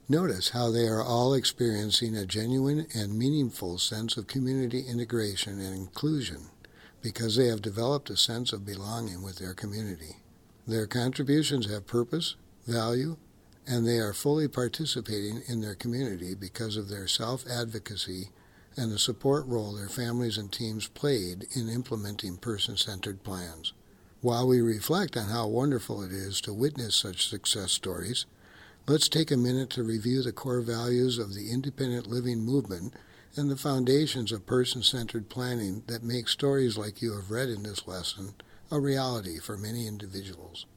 Notice how they are all experiencing a genuine and meaningful sense of community integration and inclusion because they have developed a sense of belonging with their community. Their contributions have purpose, value, and they are fully participating in their community because of their self-advocacy and the support role their families and teams played in implementing person-centered plans. While we reflect on how wonderful it is to witness such success stories, let's take a minute to review the core values of the independent living movement and the foundations of person-centered planning that make stories like you have read in this lesson a reality for many individuals.